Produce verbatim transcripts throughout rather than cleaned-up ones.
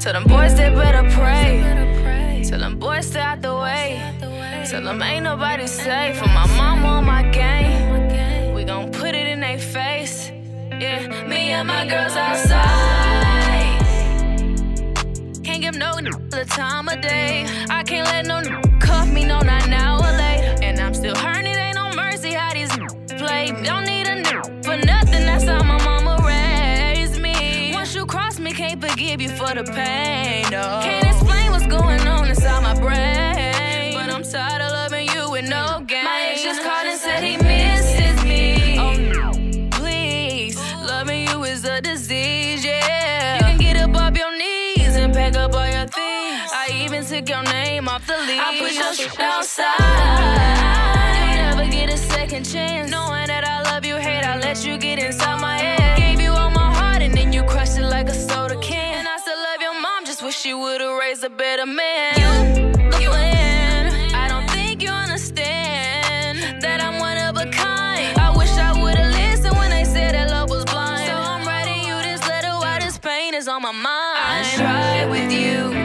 Tell them boys they better pray. Tell them boys stay out the way. Tell them ain't nobody safe. For my mama on my game, we gon' put it in they face. Yeah, me and my girls outside. Can't give no n- the time of day. I can't let no n- cuff me, no, not now or later. And I'm still hurting, it ain't no mercy how these n- play. Don't need a n- for nothing, that's how my mama raised me. Once you cross me, can't forgive you for the pain, no. Can't explain what's going on inside my brain, but I'm tired of loving you with no game. My ex just called and said he misses me. Oh no, please, loving you is a disease, yeah. You can get up off your knees and pack up all your things. I even took your name off the leash. I put your shit outside. You never get a second chance. Knowing that I love you, hate, I let you get inside my head. Gave you all my heart and then you crushed it like a soda can. And I still love your mom, just wish she would've raised a better man. You, you in. I don't think you understand that I'm one of a kind. I wish I would've listened when they said that love was blind. So I'm writing you this letter while this pain is on my mind. I tried with you,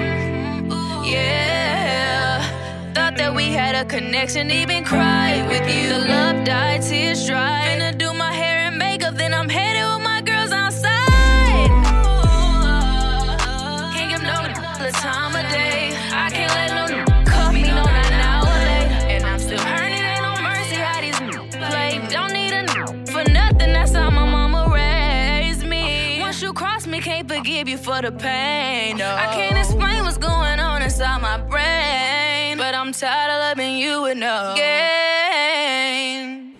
yeah. Thought that we had a connection, even cried with you. The love died, tears dry. Finna do my hair and makeup, then I'm headed with my girls outside. Can't give no the time of day. I can't let no cuff me, no, not now or later. And I'm still hurting, ain't no mercy how these play. Don't need a for nothing, that's how my mama raised me. Once you cross me, can't forgive you for the pain, no. I can't explain what's going on inside my brain, but I'm tired of loving you with no game.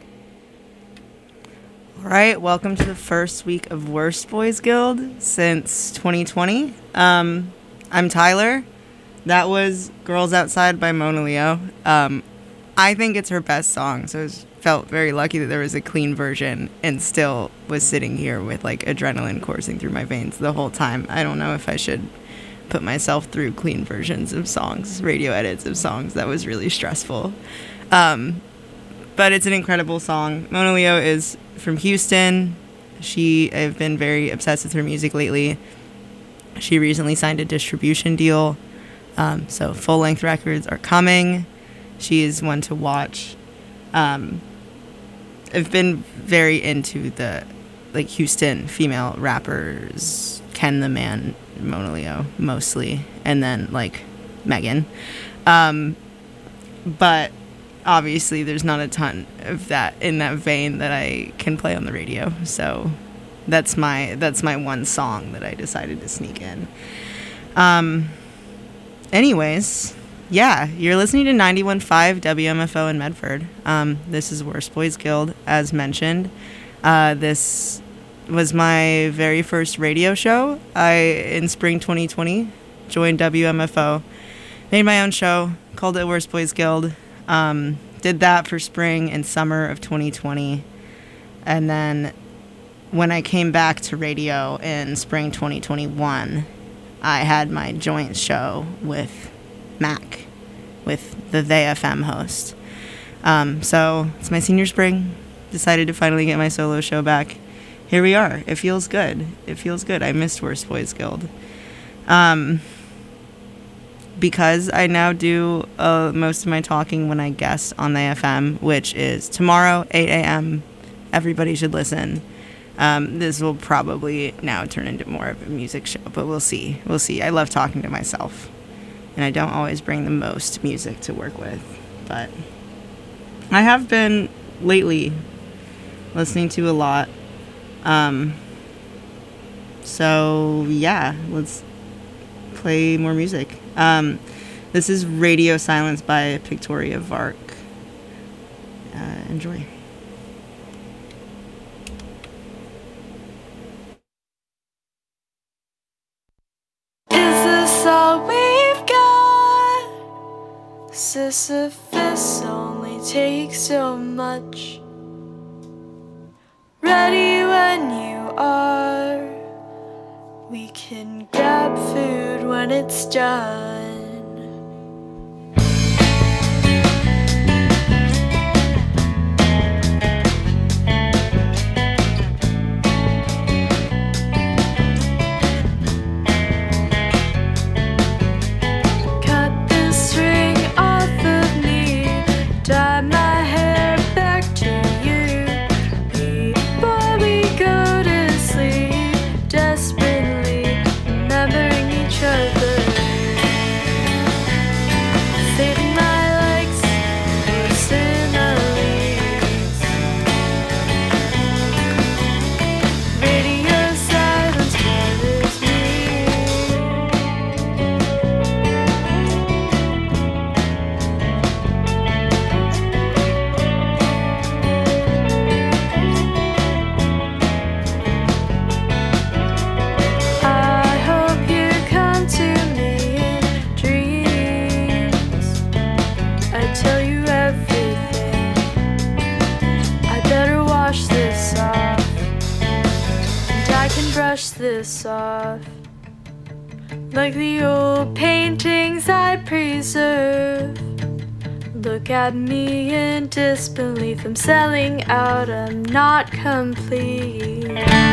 All right, welcome to the first week of Worst Boys Guild since twenty twenty. Um, I'm Tyler. That was Girls Outside by Mona Leo. Um, I think it's her best song, so I was, felt very lucky that there was a clean version and still was sitting here with like adrenaline coursing through my veins the whole time. I don't know if I should put myself through clean versions of songs, radio edits of songs. That was really stressful. Um, but it's an incredible song. Mona Leo is from Houston. She, I've been very obsessed with her music lately. She recently signed a distribution deal. Um, so full-length records are coming. She is one to watch. Um, I've been very into the like Houston female rappers, Ken the Man, Mona Leo mostly, and then like Megan. Um, but obviously there's not a ton of that in that vein that I can play on the radio. So that's my that's my one song that I decided to sneak in. Um, anyways, yeah, you're listening to ninety-one point five W M F O in Medford. Um, this is Worst Boys Guild, as mentioned. Uh, this was my very first radio show. I, in spring twenty twenty, joined W M F O, made my own show, called it Worst Boys Guild. Um, did that for spring and summer of twenty twenty. And then when I came back to radio in spring twenty twenty-one, I had my joint show with Mac, with the They F M host. Um, so it's my senior spring. Decided to finally get my solo show back. Here we are. It feels good. It feels good. I missed Worst Boys Guild. Um, because I now do uh, most of my talking when I guest on the F M, which is tomorrow, eight a.m. Everybody should listen. Um, this will probably now turn into more of a music show, but we'll see. We'll see. I love talking to myself, and I don't always bring the most music to work with, but I have been lately listening to a lot. Um, so yeah, let's play more music. Um, this is Radio Silence by Pictoria Vark. Uh, enjoy. Is this all we've got? Sisyphus only takes so much. Ready when you are. We can grab food when it's done. brush this off like the old paintings I preserve. Look at me in disbelief. I'm selling out, I'm not complete.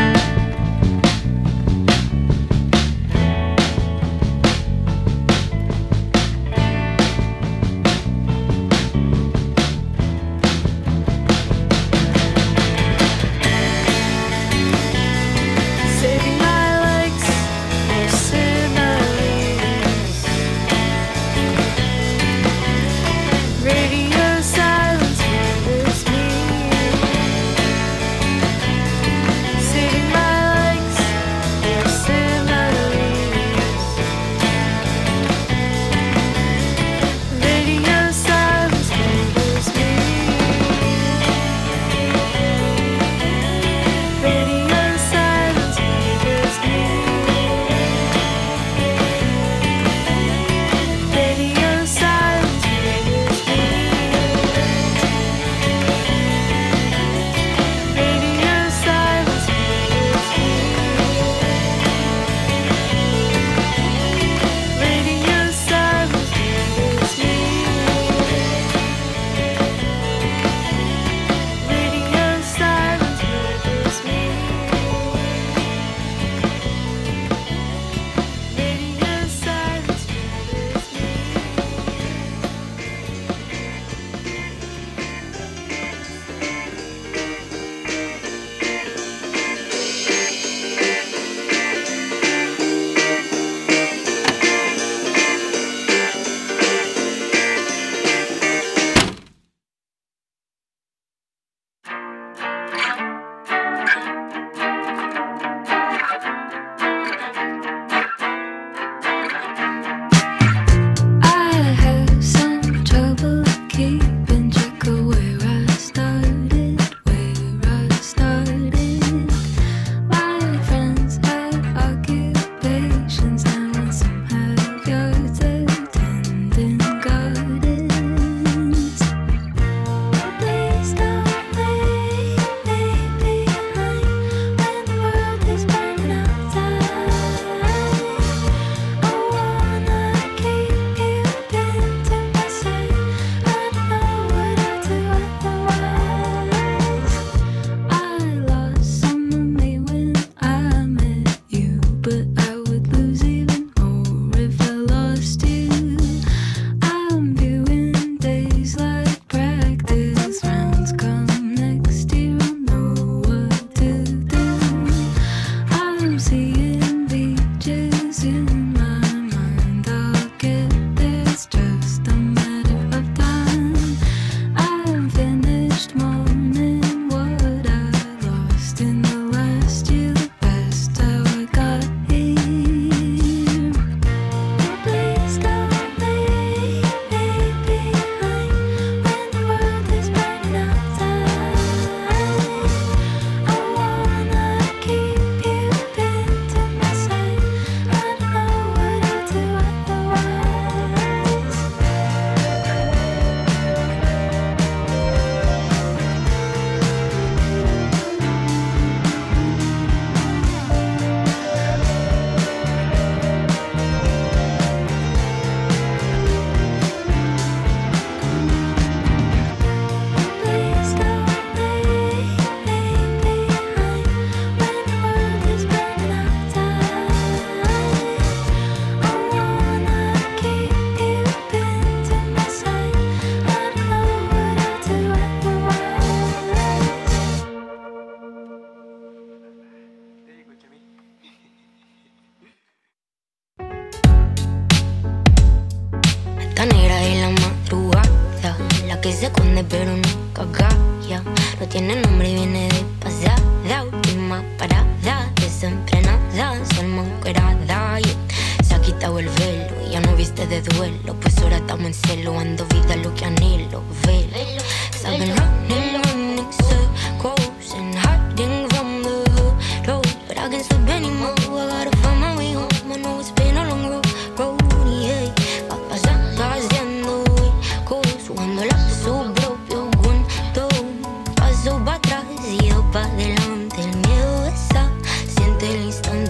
que se esconde pero nunca calla. No tiene nombre y viene de pasada. Última parada, desenfrenada, salma encuerada, yeah. Se ha quitado el velo, ya no viste de duelo. Pues ahora estamos en celo, ando vida lo que anhelo. Velo, saben running, running circles and hiding from the hood road. But I can't stop anymore, I gotta find my way home. I know it's been a long road, road, yeah. Va pasando haciendo huecos, jugándola a su propio cuento. Paso para atrás y yo para adelante, el miedo está, siente el instante.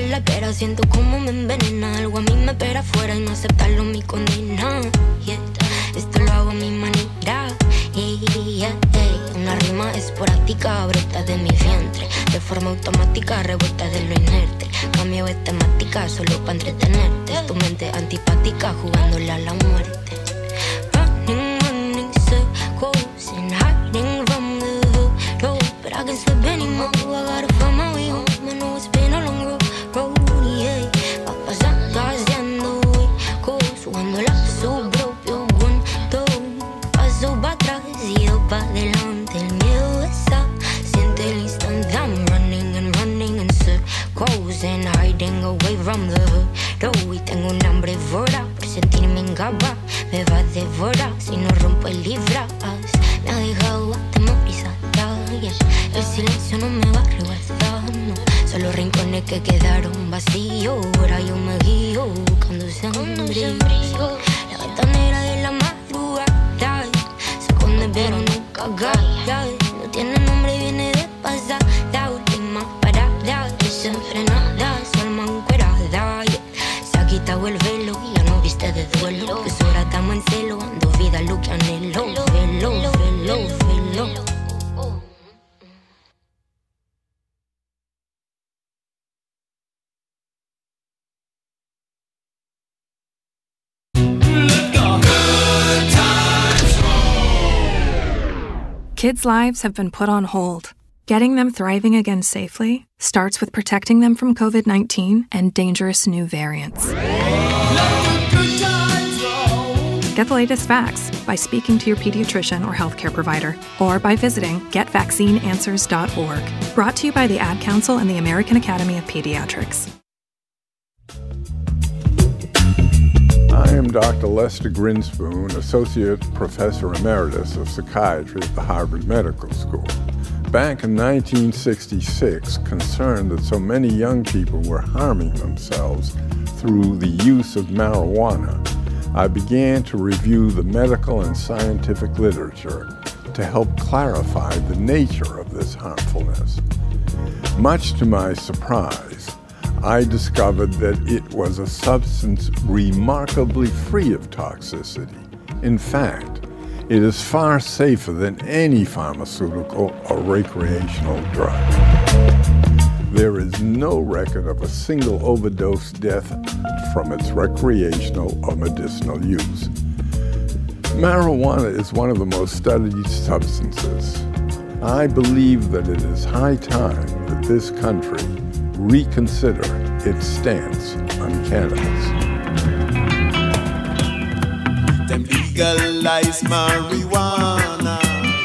en la cara, siento como me envenena. Algo a mí me espera afuera y no aceptarlo mi condena. Yeah. Esto lo hago a mi manera. Yeah, yeah, yeah. Una rima esporádica, brota de mi vientre. De forma automática, rebota de lo inerte. Cambio de temática solo para entretenerte. Es tu mente antipática jugándole a la muerte. Running, running circles and hiding from the hood. No, but I can't slip anymore. I gotta find my way home. I know it's been a long road, road, yeah. Va pasando haciendo huecos, jugándola a su propio cuento. Paso para atrás y dos para adelante. El miedo está, siente el instante. I'm running and running in circles and hiding away from the hood. No, y tengo un hambre voraz por sentirme incapaz. Me va a devorar si no rompo el libras. Me ha dejado atemorizada, yeah. El silencio no me va a resguardar, no. Solo rincones que quedaron vacíos. Ahora yo me guío buscando sangre. La ventanera de la madrugada se esconde pero nunca gana. No tiene nombre y viene de pasar. La última parada desenfrenada, su alma encuerada, yeah. Se ha quitado el velo y ya no viste de duelo. Pues ahora estamos en celo, ando vida lo que anhelo. Velo, velo, velo. Kids' lives have been put on hold. Getting them thriving again safely starts with protecting them from covid nineteen and dangerous new variants. Get the latest facts by speaking to your pediatrician or healthcare provider, or by visiting get vaccine answers dot org. Brought to you by the Ad Council and the American Academy of Pediatrics. I am Doctor Lester Grinspoon, Associate Professor Emeritus of Psychiatry at the Harvard Medical School. Back in nineteen sixty-six, concerned that so many young people were harming themselves through the use of marijuana, I began to review the medical and scientific literature to help clarify the nature of this harmfulness. Much to my surprise, I discovered that it was a substance remarkably free of toxicity. In fact, it is far safer than any pharmaceutical or recreational drug. There is no record of a single overdose death from its recreational or medicinal use. Marijuana is one of the most studied substances. I believe that it is high time that this country reconsider its stance on cannabis. Them legalize marijuana.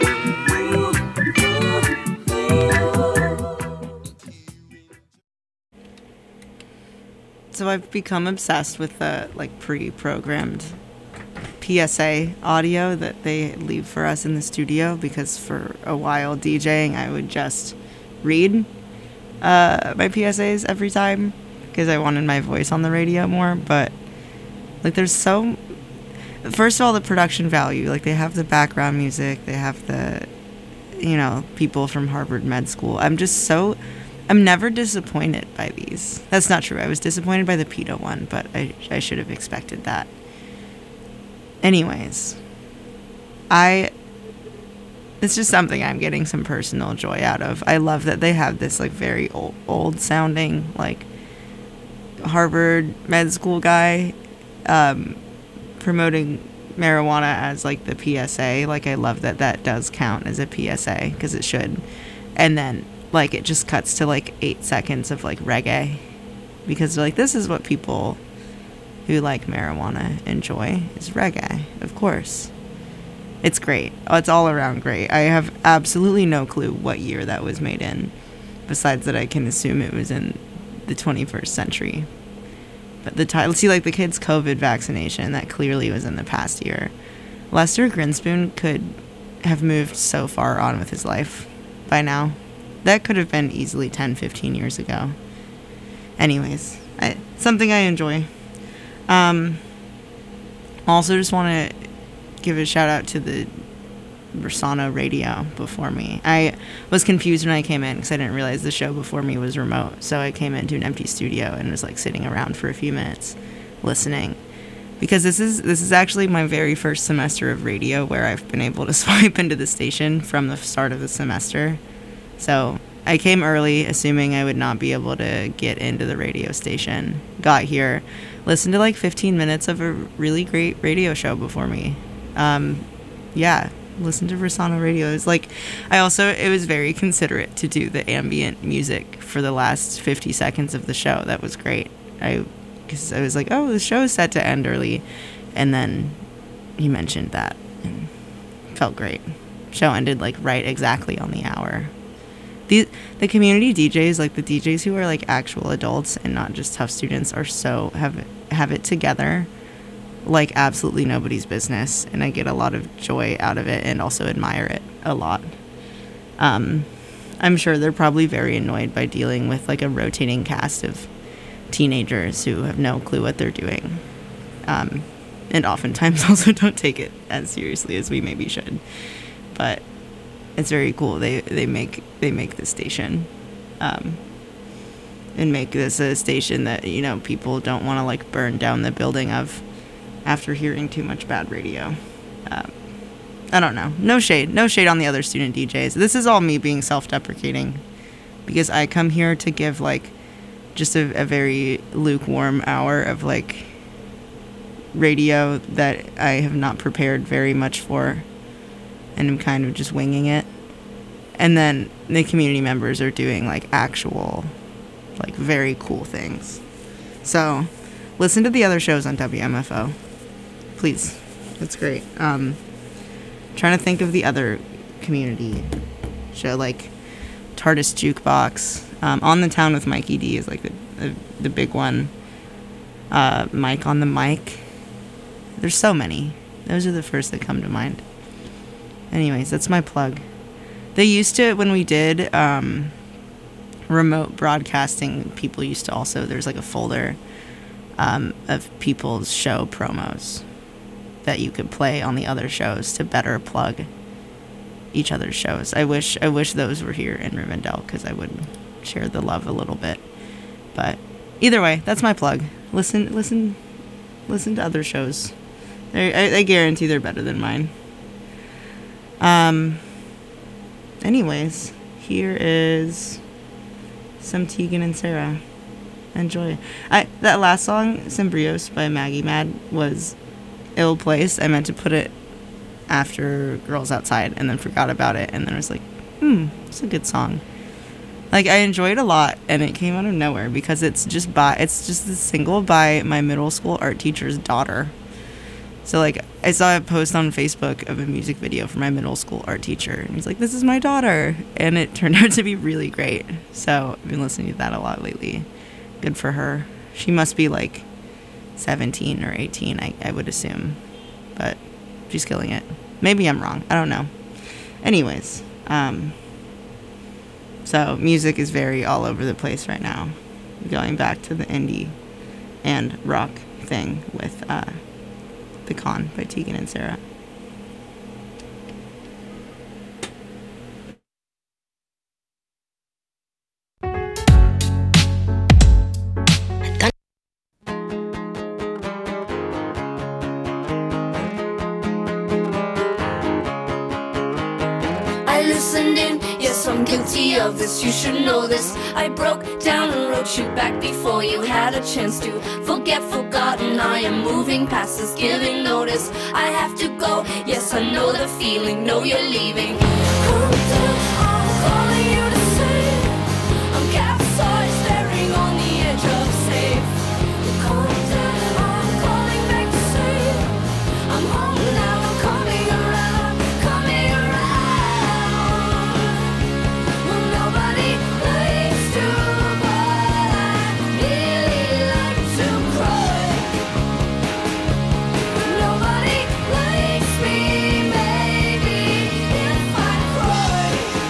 So I've become obsessed with the like pre-programmed P S A audio that they leave for us in the studio, because for a while DJing I would just read uh, my P S As every time because I wanted my voice on the radio more. But like there's so, first of all, the production value, like they have the background music, they have the, you know, people from Harvard Med School. I'm just so, I'm never disappointed by these. That's not true. I was disappointed by the PETA one, but I, I should have expected that. Anyways, I, it's just something I'm getting some personal joy out of. I love that they have this like very old, old sounding like Harvard Med School guy um, promoting marijuana as like the P S A. Like I love that that does count as a P S A because it should. And then like it just cuts to like eight seconds of like reggae because like this is what people who like marijuana enjoy is reggae, of course. It's great. Oh, it's all around great. I have absolutely no clue what year that was made in, besides that I can assume it was in the twenty-first century. But the title, see, like the kid's COVID vaccination, that clearly was in the past year. Lester Grinspoon could have moved so far on with his life by now. That could have been easily ten, fifteen years ago. Anyways, I, something I enjoy. Um, also just want to give a shout out to the Versano Radio before me. I was confused when I came in because I didn't realize the show before me was remote. So I came into an empty studio and was like sitting around for a few minutes listening. Because this is this is actually my very first semester of radio where I've been able to swipe into the station from the start of the semester. So I came early, assuming I would not be able to get into the radio station. Got here, listened to like fifteen minutes of a really great radio show before me. Um, yeah, listened to Versano Radio. It was like, I also, it was very considerate to do the ambient music for the last fifty seconds of the show. That was great. I, because I was like, oh, the show is set to end early. And then he mentioned that and felt great. Show ended like right exactly on the hour. The, the community D Js, like the D Js who are like actual adults and not just tough students, are so, have, have it together like absolutely nobody's business. And I get a lot of joy out of it and also admire it a lot. Um, I'm sure they're probably very annoyed by dealing with like a rotating cast of teenagers who have no clue what they're doing. Um, and oftentimes also don't take it as seriously as we maybe should. But it's very cool. They they make they make the station, um, and make this a station that, you know, people don't want to like burn down the building of after hearing too much bad radio. Um, I don't know. No shade. No shade on the other student D Js. This is all me being self-deprecating because I come here to give like just a, a very lukewarm hour of like radio that I have not prepared very much for. And I'm kind of just winging it. And then the community members are doing like actual, like very cool things. So listen to the other shows on W M F O. Please. That's great. Um, trying to think of the other community show, like TARDIS Jukebox. Um, On the Town with Mikey D is like the, the, the big one. Uh, Mike on the Mic. There's so many. Those are the first that come to mind. Anyways, that's my plug. They used to, when we did um, remote broadcasting, people used to also, there's like a folder um, of people's show promos that you could play on the other shows to better plug each other's shows. I wish I wish those were here in Rivendell because I would share the love a little bit. But either way, that's my plug. Listen, listen, listen to other shows. I, I guarantee they're better than mine. Um, anyways, here is some Tegan and Sara. Enjoy. I, that last song, Symbrios by Maggie Mad, was ill-placed. I meant to put it after Girls Outside and then forgot about it. And then I was like, hmm, it's a good song. Like, I enjoyed it a lot, and it came out of nowhere because it's just by, it's just a single by my middle school art teacher's daughter. So, like, I saw a post on Facebook of a music video for my middle school art teacher. And he's like, this is my daughter. And it turned out to be really great. So, I've been listening to that a lot lately. Good for her. She must be, like, seventeen or eighteen, I, I would assume. But she's killing it. Maybe I'm wrong. I don't know. Anyways. Um, so, music is very all over the place right now. Going back to the indie and rock thing with... Uh, The Con by Tegan and Sara. I listened in, yes, I'm guilty of this, you should know this. I broke down and wrote you back before you had a chance to forget, forgotten. I am moving past this, giving notice. I have to go, yes, I know the feeling, know you're leaving. Calm down, I'm calling you to save. I'm capsized, staring on the edge of safe. Calm down, I'm calling back to save. I'm home now, I'm coming around, coming around. Well, nobody likes to, but I really like to cry. Nobody likes me, maybe if I cry.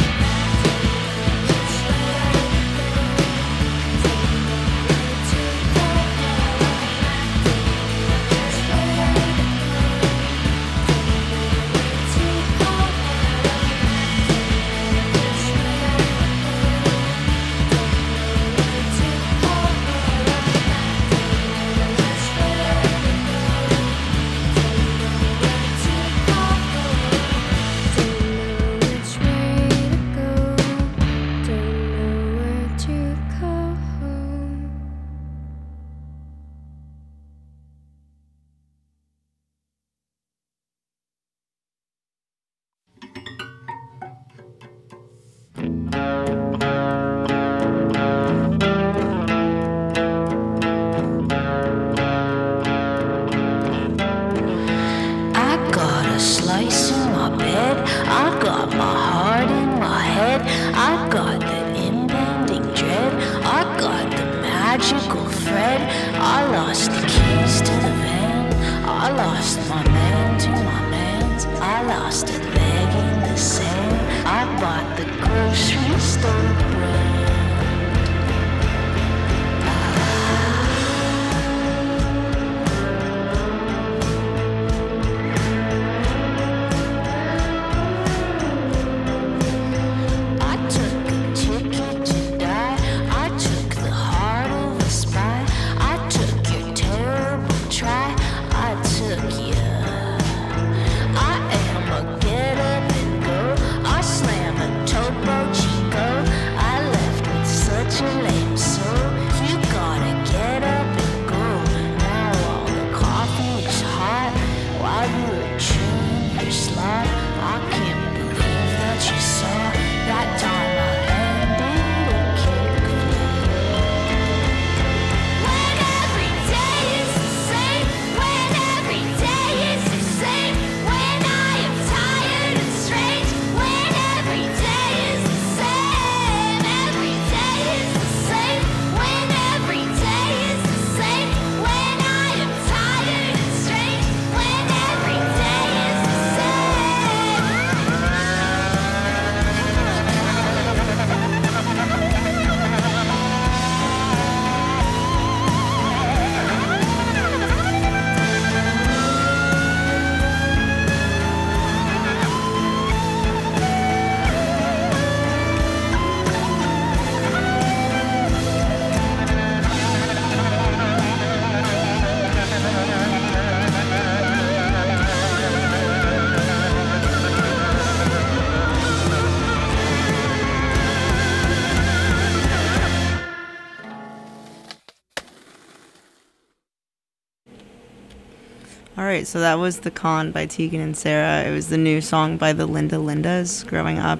All right, so that was The Con by Tegan and Sara. It was the new song by the Linda Lindas, Growing Up.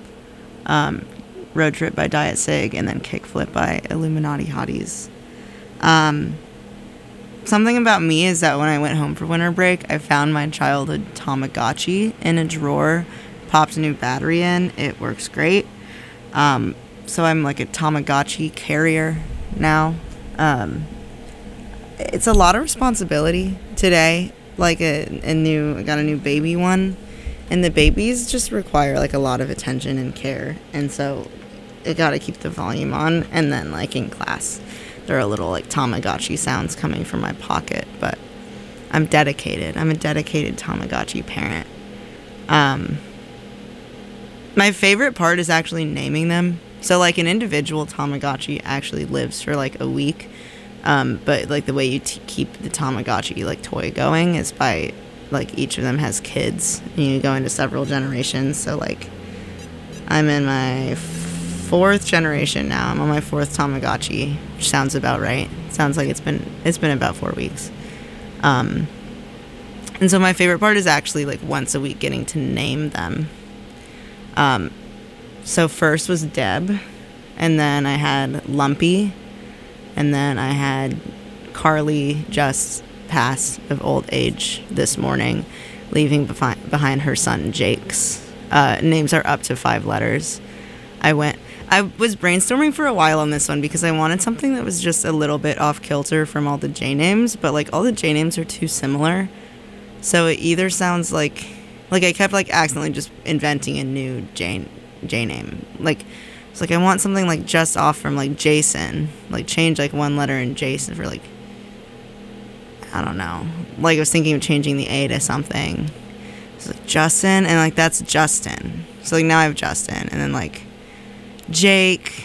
Um, Road Trip by Diet Sig, and then Kickflip by Illuminati Hotties. Um, something about me is that when I went home for winter break, I found my childhood Tamagotchi in a drawer, popped a new battery in. It works great. Um, so I'm like a Tamagotchi carrier now. Um, it's a lot of responsibility today. Like a, a new, I got a new baby one, And the babies just require like a lot of attention and care. And so I gotta keep the volume on. And then like in class, there are little like Tamagotchi sounds coming from my pocket. But I'm dedicated. I'm a dedicated Tamagotchi parent. Um, my favorite part is actually naming them. So like an individual Tamagotchi actually lives for like a week. Um, but like the way you t- keep the Tamagotchi like toy going is by like each of them has kids and you go into several generations. So like I'm in my fourth generation now. I'm on my fourth Tamagotchi, which sounds about right. Sounds like it's been it's been about four weeks. Um, and so my favorite part is actually like once a week getting to name them. Um, so first was Deb, and then I had Lumpy. And then I had Carly just passed of old age this morning, leaving befi- behind her son Jake's. Uh, names are up to five letters. I went. I was brainstorming for a while on this one because I wanted something that was just a little bit off kilter from all the J names, but like all the J names are too similar. So it either sounds like, like I kept like accidentally just inventing a new J J name, like. It's like I want something like just off from like Jason, like change like one letter in Jason for like, I don't know. Like I was thinking of changing the A to something. It's like Justin, and like that's Justin. So like now I have Justin, and then like Jake,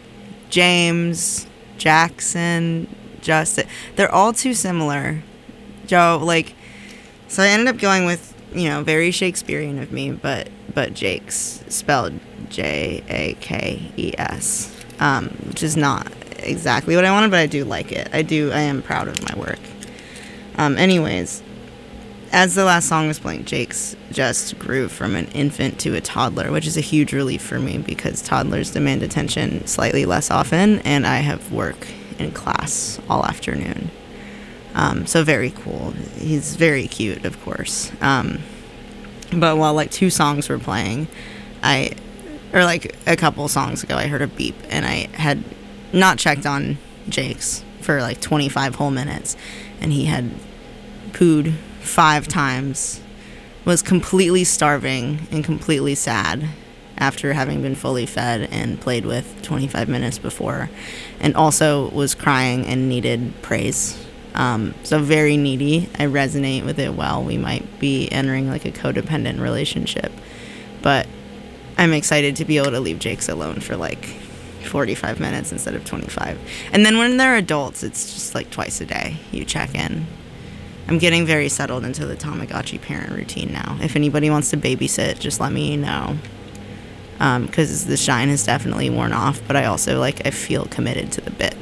James, Jackson, Justin. They're all too similar. Joe, like, so I ended up going with, you know, very Shakespearean of me, but but Jake's spelled J A K E S, um, which is not exactly what I wanted, but I do like it. I do, I am proud of my work. Um, anyways, as the last song was playing, Jake's just grew from an infant to a toddler, which is a huge relief for me because toddlers demand attention slightly less often, and I have work in class all afternoon. Um, so very cool. He's very cute, of course. Um, but while like two songs were playing, I, or like a couple songs ago, I heard a beep and I had not checked on Jake's for like twenty-five whole minutes, and he had pooed five times, was completely starving and completely sad after having been fully fed and played with twenty-five minutes before, and also was crying and needed praise. Um, so very needy. I resonate with it well. We might be entering like a codependent relationship, but I'm excited to be able to leave Jake's alone for like forty-five minutes instead of twenty-five. And then when they're adults, it's just like twice a day you check in. I'm getting very settled into the Tamagotchi parent routine now. If anybody wants to babysit, just let me know. Um, 'cause the shine has definitely worn off, but I also like, I feel committed to the bit.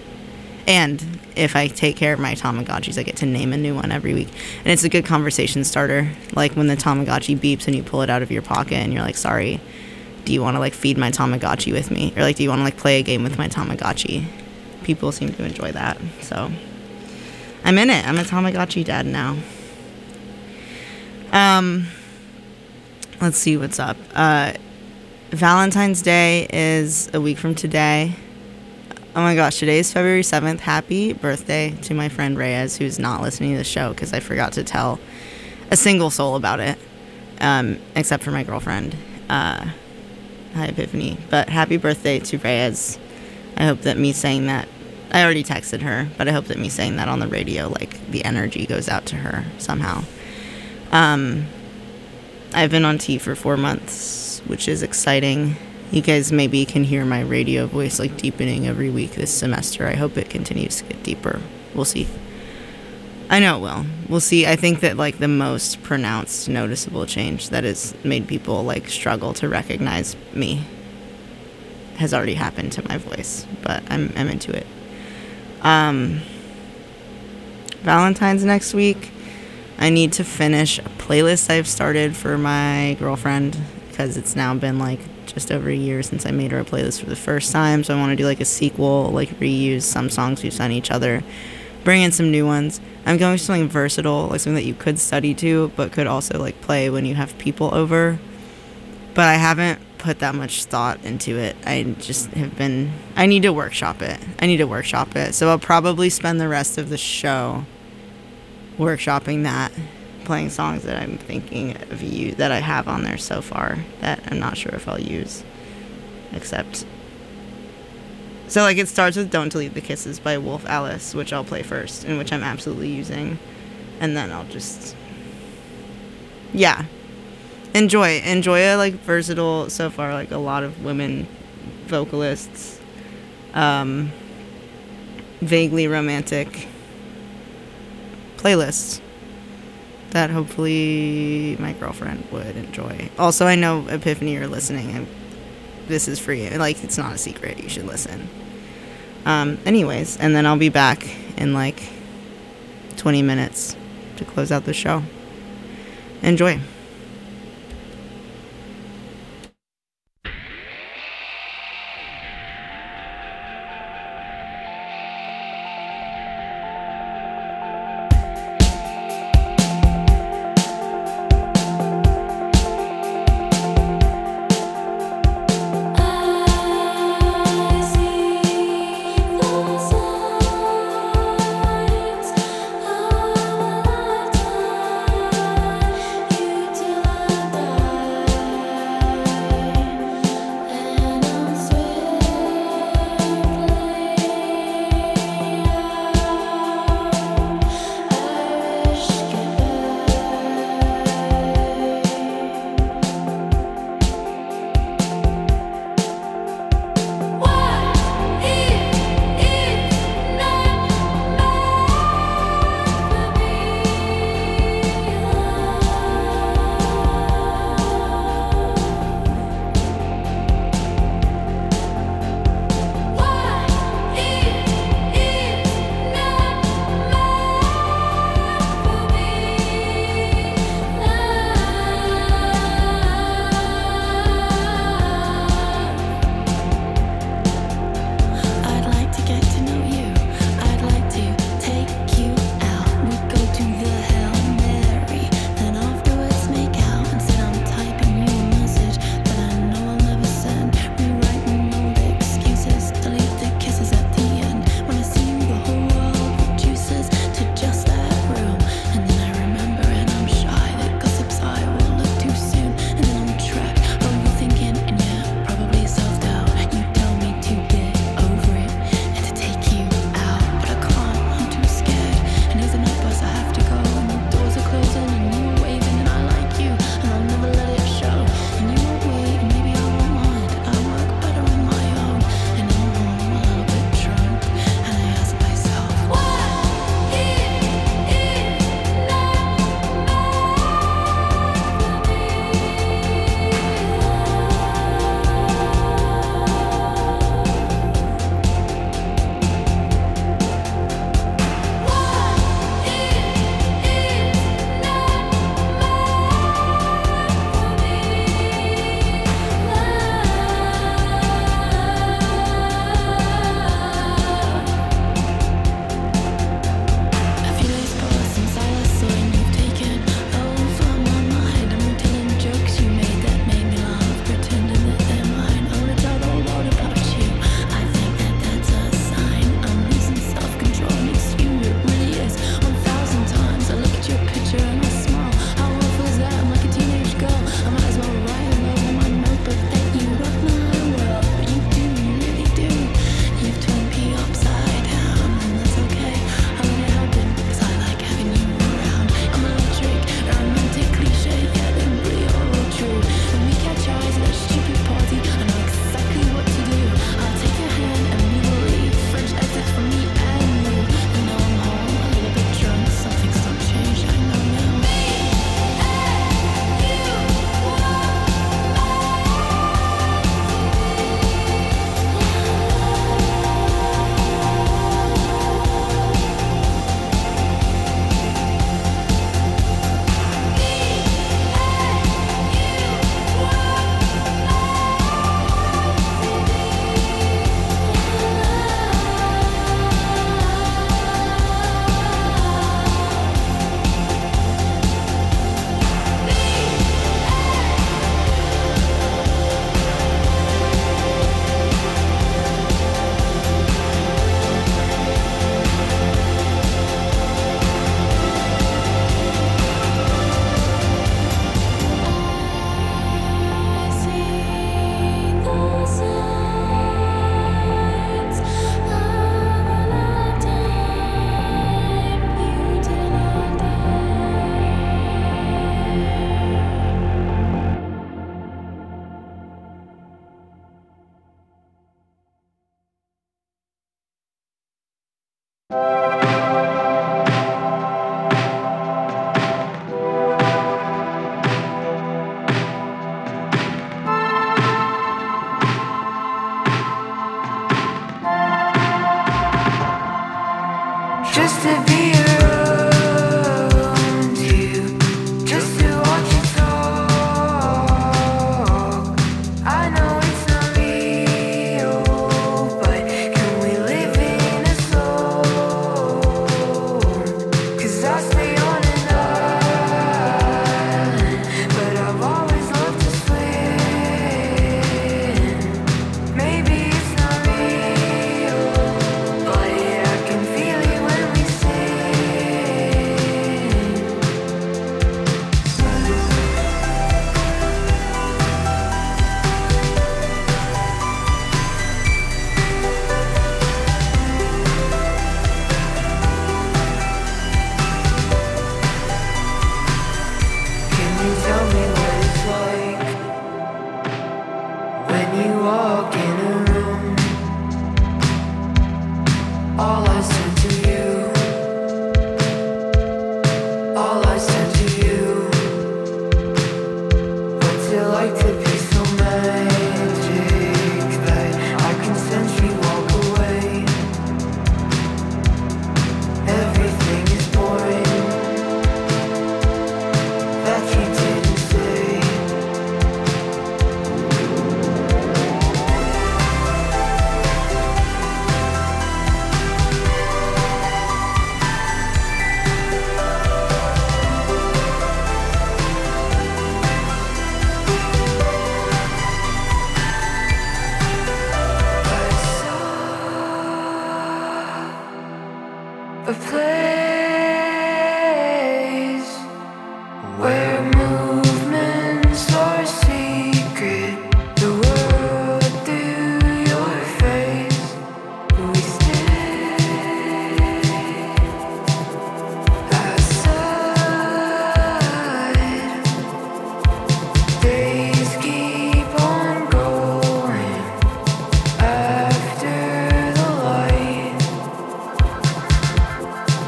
And if I take care of my Tamagotchis, I get to name a new one every week. And it's a good conversation starter. Like when the Tamagotchi beeps and you pull it out of your pocket and you're like, sorry, do you want to like feed my Tamagotchi with me? Or like, do you want to like play a game with my Tamagotchi? People seem to enjoy that. So I'm in it. I'm a Tamagotchi dad now. Um, let's see what's up. Uh, Valentine's Day is a week from today. Oh my gosh, today is February seventh. Happy birthday to my friend Reyes, who's not listening to the show because I forgot to tell a single soul about it, um, except for my girlfriend. Uh, hi, Epiphany. But happy birthday to Reyes. I hope that me saying that, I already texted her, but I hope that me saying that on the radio, like, the energy goes out to her somehow. Um, I've been on T for four months, which is exciting. You guys maybe can hear my radio voice like deepening every week this semester. I hope it continues to get deeper. We'll see. I know it will. We'll see. I think that like the most pronounced noticeable change that has made people like struggle to recognize me has already happened to my voice, but I'm I'm into it. Um, Valentine's next week. I need to finish a playlist I've started for my girlfriend because it's now been like just over a year since I made her a playlist for the first time. So I want to do like a sequel, like reuse some songs we've sent each other, bring in some new ones. I'm going for something versatile, like something that you could study to, but could also like play when you have people over. But I haven't put that much thought into it. I just have been, I need to workshop it. I need to workshop it. So I'll probably spend the rest of the show workshopping that playing songs that I'm thinking of you that I have on there so far that I'm not sure if I'll use. Except, so like it starts with "Don't Delete the Kisses" by Wolf Alice, which I'll play first, and which I'm absolutely using, and then I'll just, yeah, enjoy enjoy a like versatile so far, like a lot of women vocalists, um, vaguely romantic playlist that hopefully my girlfriend would enjoy. Also, I know Epiphany, you're listening, and this is for you. Like, it's not a secret. You should listen. Um, anyways, and then I'll be back in like twenty minutes to close out the show. Enjoy. You just to be around you, just to watch you talk. I know it's not real, but can we live in a soul? 'Cause I stay on an island, but I've always loved to swim. Maybe it's not real, but I can feel it when we Can you tell me what it's like when you walk in a room? All eyes turn to you. All eyes turn to you. What's it like to be so magic that I can sense you walk away? Everything is boring that you didn't say. I saw a place where movements are secret, the world through your face. We stay outside. Days keep on going after the light.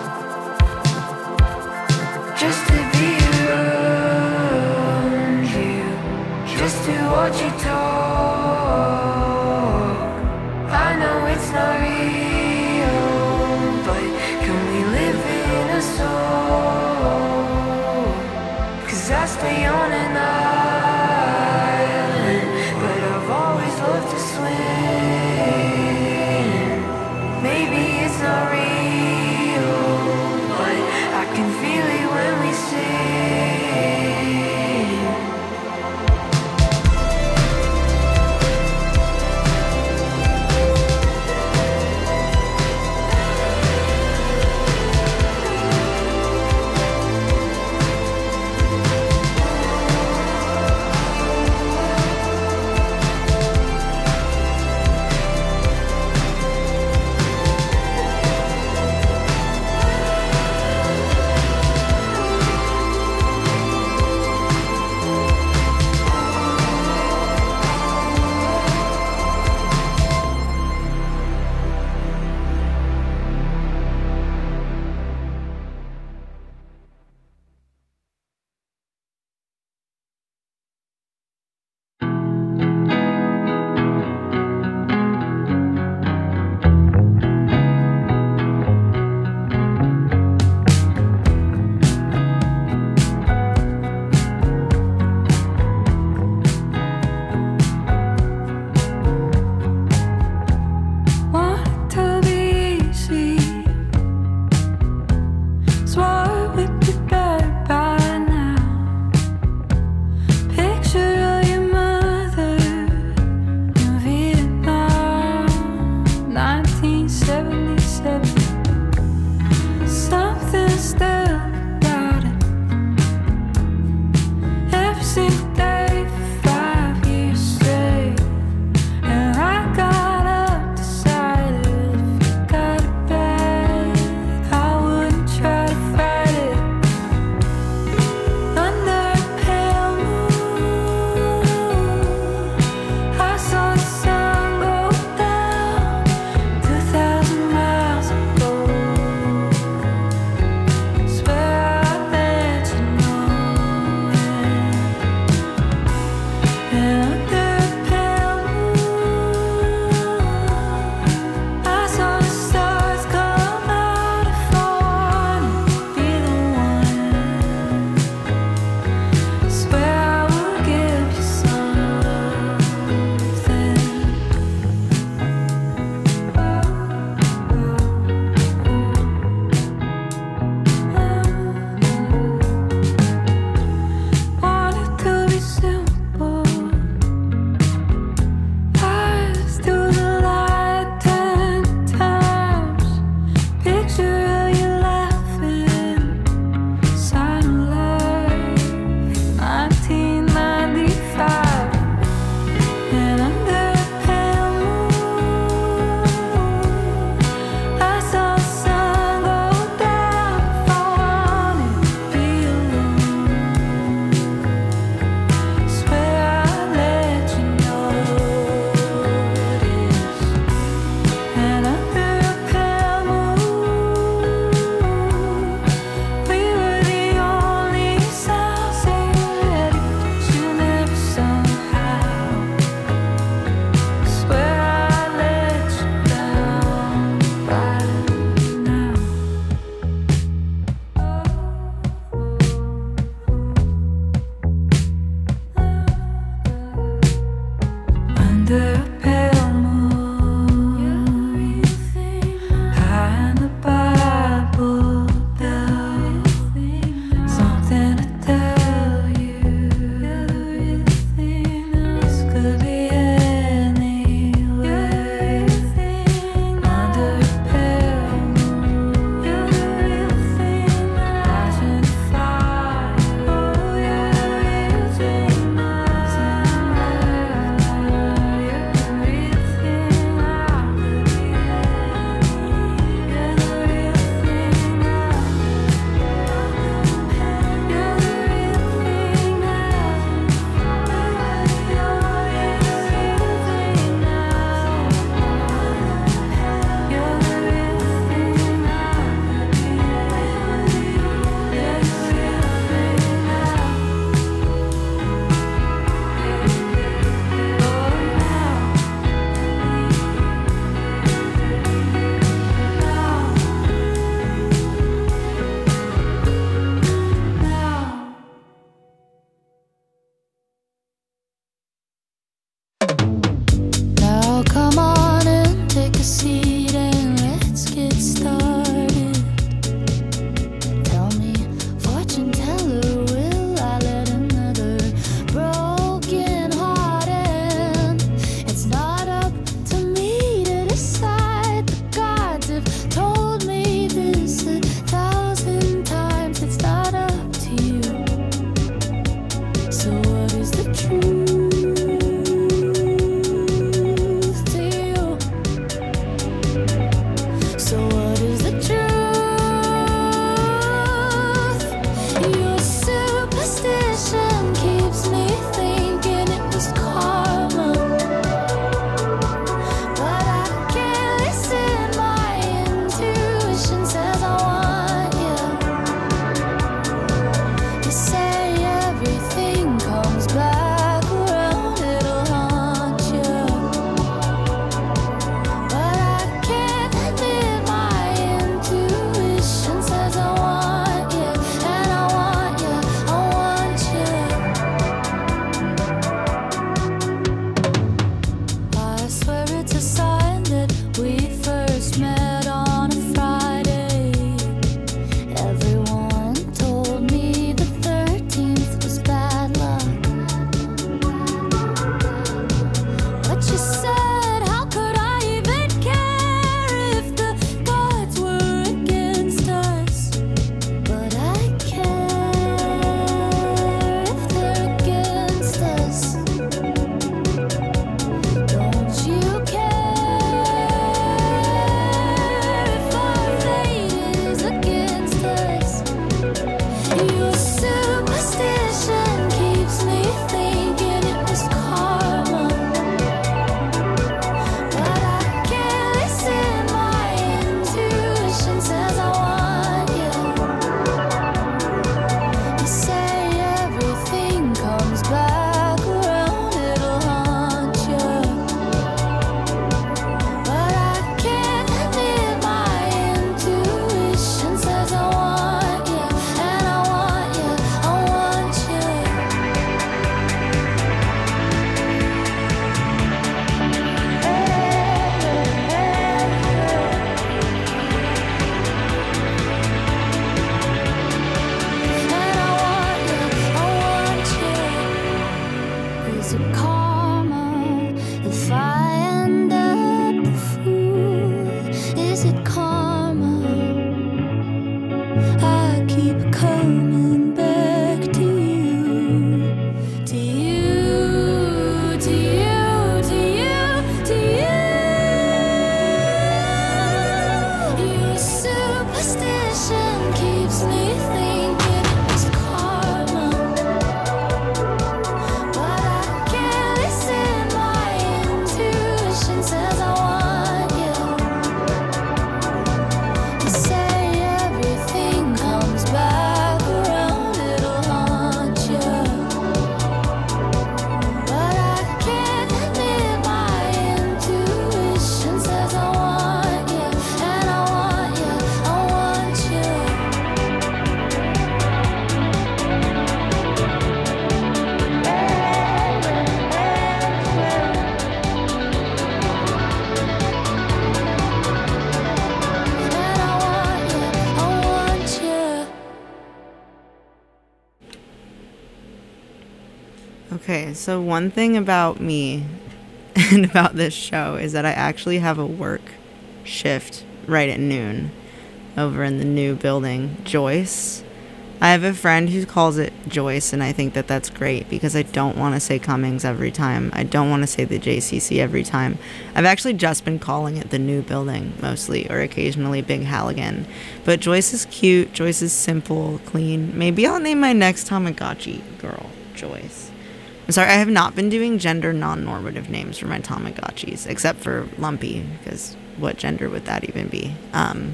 Okay, so one thing about me and about this show is that I actually have a work shift right at noon over in the new building, Joyce. I have a friend who calls it Joyce, and I think that that's great because I don't want to say Cummings every time. I don't want to say the J C C every time. I've actually just been calling it the new building mostly, or occasionally Big Halligan. But Joyce is cute. Joyce is simple, clean. Maybe I'll name my next Tamagotchi girl Joyce. I'm sorry, I have not been doing gender non-normative names for my Tamagotchis, except for Lumpy, because what gender would that even be? Um...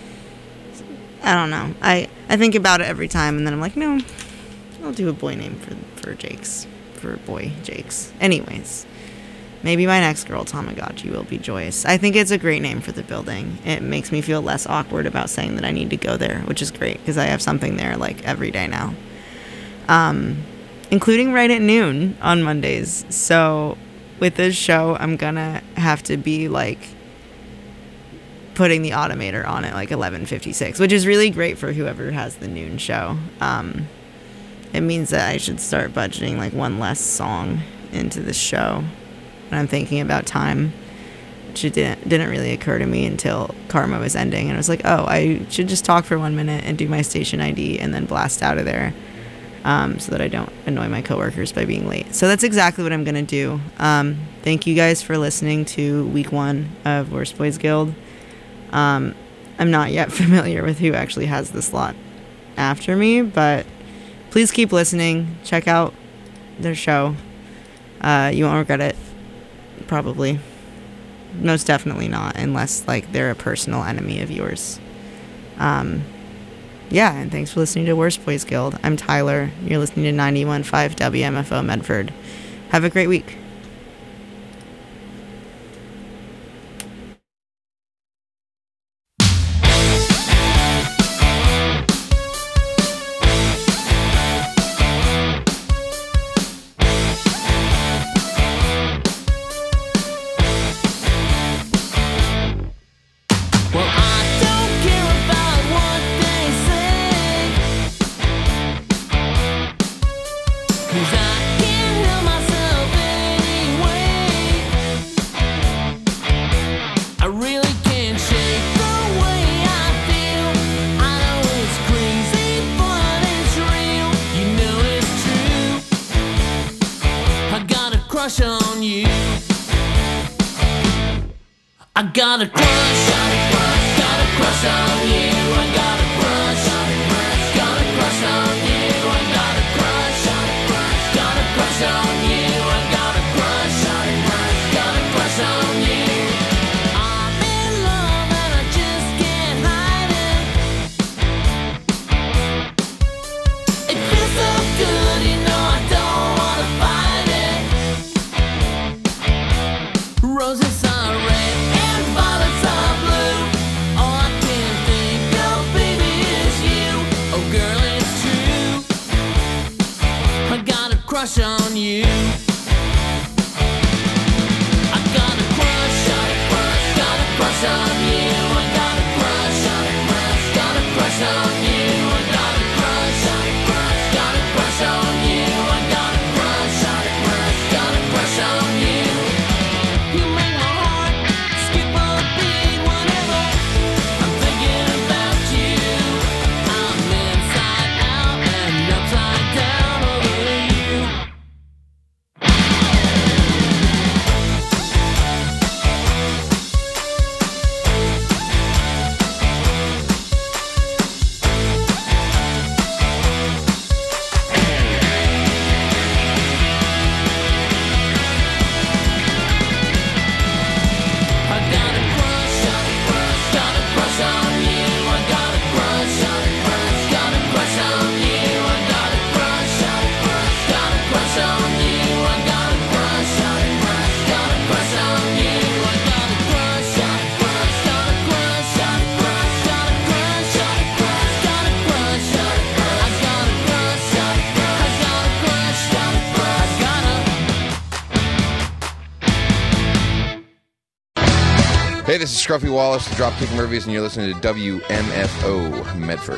I don't know. I, I think about it every time, and then I'm like, no, I'll do a boy name for for Jakes, for boy Jakes. Anyways, maybe my next girl Tamagotchi will be Joyce. I think it's a great name for the building. It makes me feel less awkward about saying that I need to go there, which is great because I have something there like every day now, um, including right at noon on Mondays. So with this show, I'm gonna have to be like putting the automator on at like eleven fifty-six, which is really great for whoever has the noon show. Um, it means that I should start budgeting like one less song into the show when I'm thinking about time, which didn't, didn't really occur to me until Karma was ending. And I was like, oh, I should just talk for one minute and do my station I D and then blast out of there um, so that I don't annoy my coworkers by being late. So that's exactly what I'm going to do. Um, thank you guys for listening to week one of Worst Boys Guild. Um, I'm not yet familiar with who actually has the slot after me, but please keep listening. Check out their show. Uh, you won't regret it. Probably. Most definitely not, unless, like, they're a personal enemy of yours. Um, yeah, and thanks for listening to Worst Boys Guild. I'm Tyler. You're listening to ninety-one point five W M F O Medford. Have a great week. I got a crush, got a crush, got a crush on you. I got a crush, got a crush on you. I got a crush, got a crush on you. I got a crush, got a crush on you. I'm in love and I just can't hide it. It feels so good, you know I don't wanna fight it. Roses are red. Crush on you. I got a crush, got a crush, got a crush on you. I got a crush, got a crush on you. I got a crush, got a crush on you. I got a crush, got a crush on you. You make my heart skip a beat whenever I'm thinking about you. I'm inside out and upside down over you. Hey, this is Scruffy Wallace, the Dropkick Murphys, and you're listening to W M F O Medford.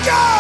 go!